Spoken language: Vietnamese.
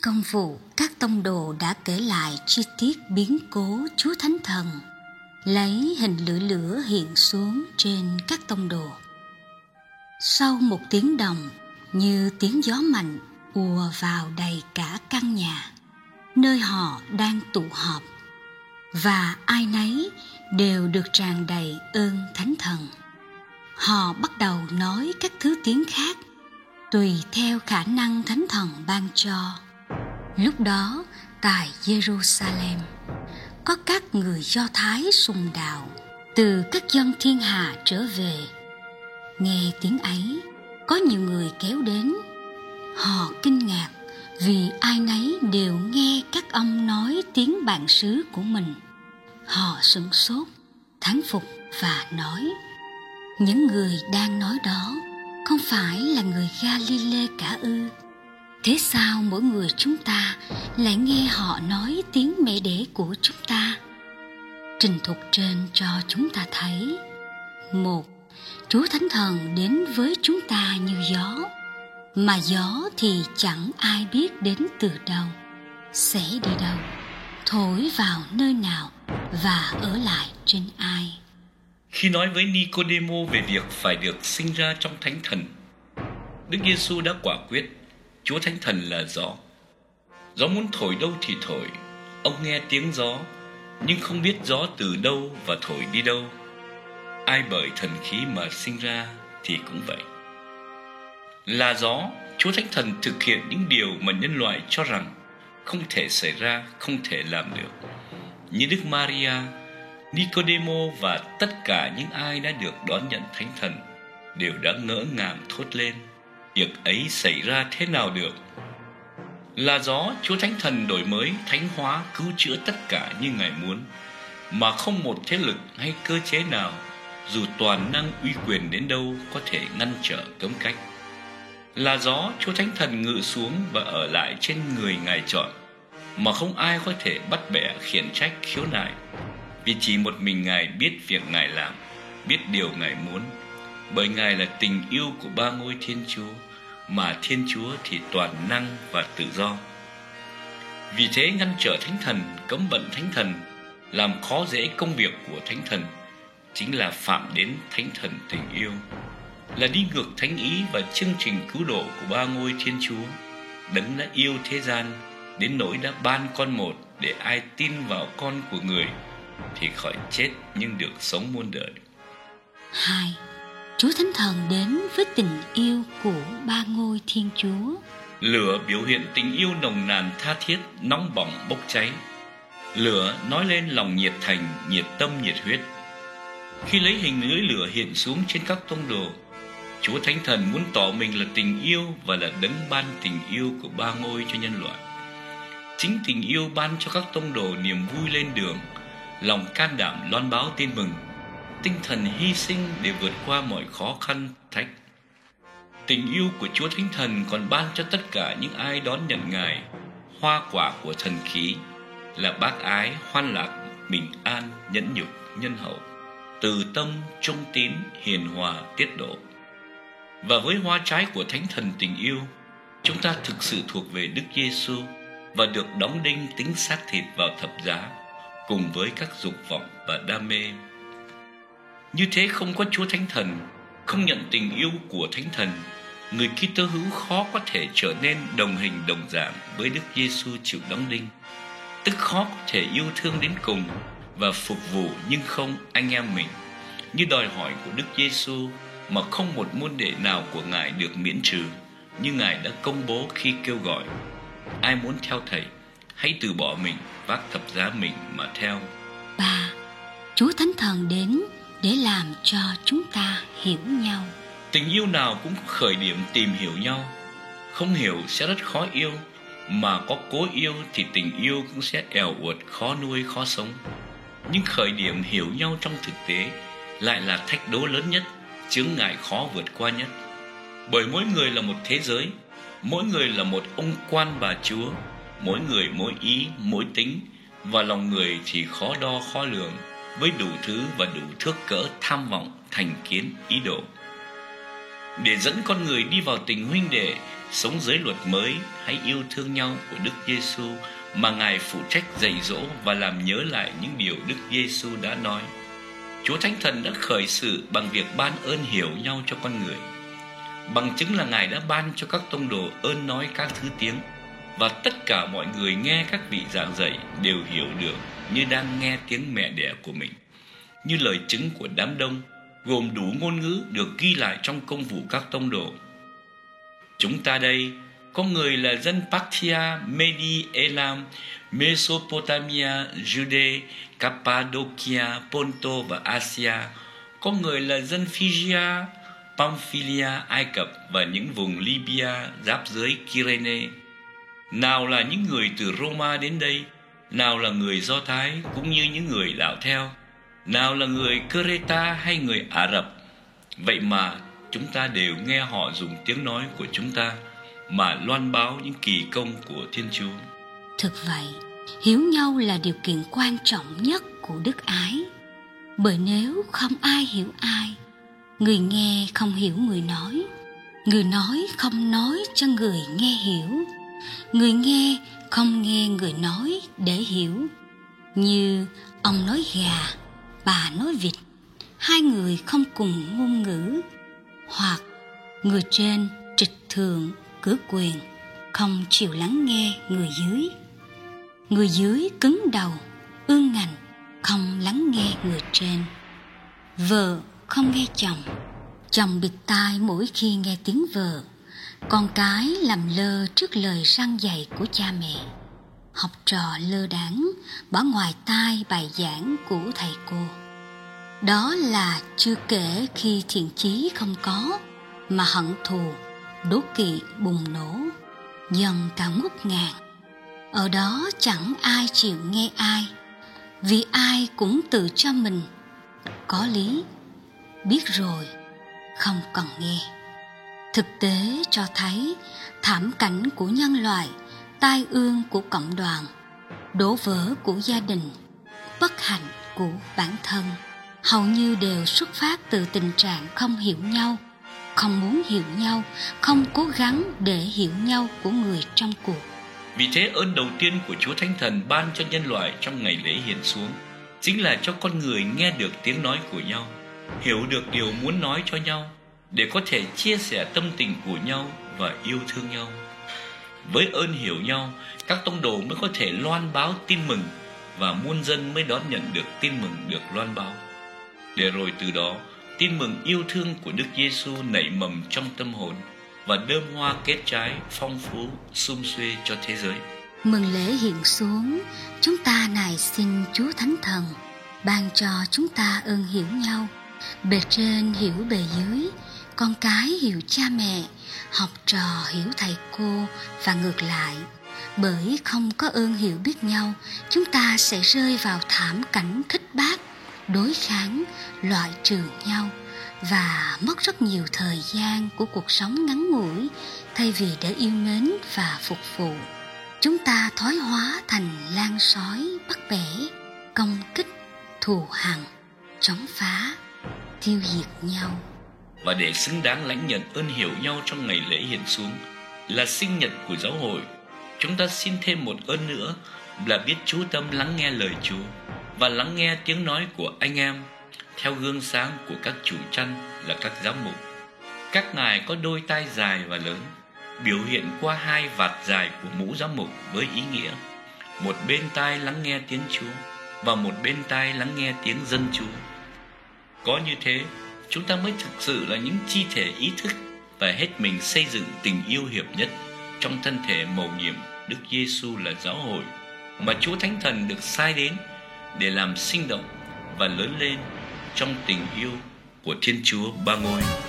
công vụ, các tông đồ đã kể lại chi tiết biến cố Chúa Thánh Thần lấy hình lửa hiện xuống trên các tông đồ. Sau một tiếng động như tiếng gió mạnh ùa vào đầy cả căn nhà nơi họ đang tụ họp, và ai nấy đều được tràn đầy ơn Thánh Thần. Họ bắt đầu nói các thứ tiếng khác tùy theo khả năng Thánh Thần ban cho. Lúc đó tại Jerusalem có các người Do Thái sùng đạo từ các dân thiên hà trở về. Nghe tiếng ấy, có nhiều người kéo đến. Họ kinh ngạc vì ai nấy đều nghe các ông nói tiếng bản xứ của mình. Họ sửng sốt, thán phục và nói: những người đang nói đó không phải là người Ga-li-lê cả ư? Thế sao mỗi người chúng ta lại nghe họ nói tiếng mẹ đẻ của chúng ta? Trình thuật trên cho chúng ta thấy: 1. Chúa Thánh Thần đến với chúng ta như gió, mà gió thì chẳng ai biết đến từ đâu, sẽ đi đâu, thổi vào nơi nào và ở lại trên ai. Khi nói với Nicodemo về việc phải được sinh ra trong Thánh Thần, Đức Giêsu đã quả quyết Chúa Thánh Thần là gió. Gió muốn thổi đâu thì thổi. Ông nghe tiếng gió nhưng không biết gió từ đâu và thổi đi đâu. Ai bởi thần khí mà sinh ra thì cũng vậy. Là gió, Chúa Thánh Thần thực hiện những điều mà nhân loại cho rằng không thể xảy ra, không thể làm được. Như Đức Maria, Nicodemo và tất cả những ai đã được đón nhận Thánh Thần đều đã ngỡ ngàng thốt lên: việc ấy xảy ra thế nào được? Là gió, Chúa Thánh Thần đổi mới, thánh hóa, cứu chữa tất cả như Ngài muốn, mà không một thế lực hay cơ chế nào, dù toàn năng uy quyền đến đâu, có thể ngăn trở cấm cách. Là gió, Chúa Thánh Thần ngự xuống và ở lại trên người Ngài chọn, mà không ai có thể bắt bẻ, khiển trách, khiếu nại, vì chỉ một mình Ngài biết việc Ngài làm, biết điều Ngài muốn, bởi Ngài là tình yêu của ba ngôi Thiên Chúa, mà Thiên Chúa thì toàn năng và tự do. Vì thế ngăn trở Thánh Thần, cấm vận Thánh Thần, làm khó dễ công việc của Thánh Thần, chính là phạm đến Thánh Thần tình yêu, là đi ngược thánh ý và chương trình cứu độ của ba ngôi Thiên Chúa. Đấng đã yêu thế gian đến nỗi đã ban con một, để ai tin vào con của người thì khỏi chết nhưng được sống muôn đời. 2. Chúa Thánh Thần đến với tình yêu của ba ngôi Thiên Chúa. Lửa biểu hiện tình yêu nồng nàn tha thiết, nóng bỏng bốc cháy. Lửa nói lên lòng nhiệt thành, nhiệt tâm, nhiệt huyết. Khi lấy hình lưỡi lửa hiện xuống trên các tông đồ, Chúa Thánh Thần muốn tỏ mình là tình yêu và là đấng ban tình yêu của ba ngôi cho nhân loại. Chính tình yêu ban cho các tông đồ niềm vui lên đường, lòng can đảm loan báo tin mừng, tinh thần hy sinh để vượt qua mọi khó khăn thách. Tình yêu của Chúa Thánh Thần còn ban cho tất cả những ai đón nhận Ngài hoa quả của thần khí, là bác ái, hoan lạc, bình an, nhẫn nhục, nhân hậu, từ tâm, trung tín, hiền hòa, tiết độ. Và với hoa trái của Thánh Thần tình yêu, chúng ta thực sự thuộc về Đức Giêsu và được đóng đinh tính xác thịt vào thập giá, cùng với các dục vọng và đam mê. Như thế không có Chúa Thánh Thần, không nhận tình yêu của Thánh Thần, người Kitô hữu khó có thể trở nên đồng hình đồng dạng với Đức Giêsu chịu đóng đinh, tức khó có thể yêu thương đến cùng và phục vụ nhưng không anh em mình, như đòi hỏi của Đức Giêsu mà không một môn đệ nào của Ngài được miễn trừ, như Ngài đã công bố khi kêu gọi: ai muốn theo Thầy, hãy từ bỏ mình, vác thập giá mình mà theo. 3. Chúa Thánh Thần đến để làm cho chúng ta hiểu nhau. Tình yêu nào cũng có khởi điểm tìm hiểu nhau. Không hiểu sẽ rất khó yêu, mà có cố yêu thì tình yêu cũng sẽ èo uột, khó nuôi, khó sống. Nhưng khởi điểm hiểu nhau trong thực tế lại là thách đố lớn nhất, chướng ngại khó vượt qua nhất. Bởi mỗi người là một thế giới, mỗi người là một ông quan bà chúa, mỗi người mỗi ý, mỗi tính, và lòng người thì khó đo khó lường, với đủ thứ và đủ thước cỡ tham vọng, thành kiến, ý đồ. để dẫn con người đi vào tình huynh đệ, sống dưới luật mới hay yêu thương nhau của Đức Giêsu mà Ngài phụ trách dạy dỗ và làm nhớ lại những điều Đức Giêsu đã nói. Chúa Thánh Thần đã khởi sự bằng việc ban ơn hiểu nhau cho con người. Bằng chứng là Ngài đã ban cho các tông đồ ơn nói các thứ tiếng, và tất cả mọi người nghe các vị giảng dạy đều hiểu được như đang nghe tiếng mẹ đẻ của mình. Như lời chứng của đám đông, gồm đủ ngôn ngữ được ghi lại trong công vụ các tông đồ. Chúng ta đây, có người là dân Parthia, Medi, Elam, Mesopotamia, Jude, Cappadocia, Ponto và Asia. Có người là dân Phrygia, Pamphylia, Ai Cập và những vùng Libya giáp dưới Kyrene. Nào là những người từ Roma đến đây, nào là người Do Thái cũng như những người đạo theo, nào là người Creta hay người Ả Rập. Vậy mà chúng ta đều nghe họ dùng tiếng nói của chúng ta mà loan báo những kỳ công của Thiên Chúa. Thực vậy, hiểu nhau là điều kiện quan trọng nhất của đức ái. Bởi nếu không ai hiểu ai, người nghe không hiểu người nói không nói cho người nghe hiểu, người nghe không nghe người nói để hiểu. Như ông nói gà, bà nói vịt, hai người không cùng ngôn ngữ. Hoặc người trên trịch thượng cử quyền, không chịu lắng nghe người dưới. Người dưới cứng đầu, ương ngạnh, không lắng nghe người trên. Vợ không nghe chồng, chồng bịt tai mỗi khi nghe tiếng vợ. Con cái làm lơ trước lời răn dạy của cha mẹ. Học trò lơ đãng, bỏ ngoài tai bài giảng của thầy cô. Đó là chưa kể khi thiện chí không có, mà hận thù, đố kỵ bùng nổ, dần càng ngút ngàn. Ở đó chẳng ai chịu nghe ai, vì ai cũng tự cho mình có lý, biết rồi không cần nghe. Thực tế cho thấy thảm cảnh của nhân loại, tai ương của cộng đoàn, đổ vỡ của gia đình, bất hạnh của bản thân, hầu như đều xuất phát từ tình trạng không hiểu nhau, không muốn hiểu nhau, không cố gắng để hiểu nhau của người trong cuộc. Vì thế ơn đầu tiên của Chúa Thánh Thần ban cho nhân loại trong ngày lễ hiện xuống chính là cho con người nghe được tiếng nói của nhau, hiểu được điều muốn nói cho nhau, để có thể chia sẻ tâm tình của nhau và yêu thương nhau. Với ơn hiểu nhau, các tông đồ mới có thể loan báo tin mừng, và muôn dân mới đón nhận được tin mừng được loan báo. Để rồi từ đó, tin mừng yêu thương của Đức Giêsu nảy mầm trong tâm hồn và đơm hoa kết trái phong phú sum xuê cho thế giới. Mừng lễ hiện xuống, chúng ta nài xin Chúa Thánh Thần ban cho chúng ta ơn hiểu nhau, bề trên hiểu bề dưới, con cái hiểu cha mẹ, học trò hiểu thầy cô và ngược lại. Bởi không có ơn hiểu biết nhau, chúng ta sẽ rơi vào thảm cảnh khích bác, đối kháng, loại trừ nhau và mất rất nhiều thời gian của cuộc sống ngắn ngủi thay vì để yêu mến và phục vụ. Chúng ta thoái hóa thành lan sói bắt bẻ, công kích, thù hằn, chống phá, tiêu diệt nhau. Và để xứng đáng lãnh nhận ơn hiểu nhau trong ngày lễ hiện xuống là sinh nhật của giáo hội, chúng ta xin thêm một ơn nữa là biết chú tâm lắng nghe lời Chúa và lắng nghe tiếng nói của anh em theo gương sáng của các chủ chăn là các giám mục. Các ngài có đôi tai dài và lớn, biểu hiện qua hai vạt dài của mũ giám mục với ý nghĩa một bên tai lắng nghe tiếng Chúa và một bên tai lắng nghe tiếng dân Chúa. Có như thế, chúng ta mới thực sự là những chi thể ý thức và hết mình xây dựng tình yêu hiệp nhất trong thân thể mầu nhiệm Đức Giêsu là giáo hội mà Chúa Thánh Thần được sai đến để làm sinh động và lớn lên trong tình yêu của Thiên Chúa Ba Ngôi.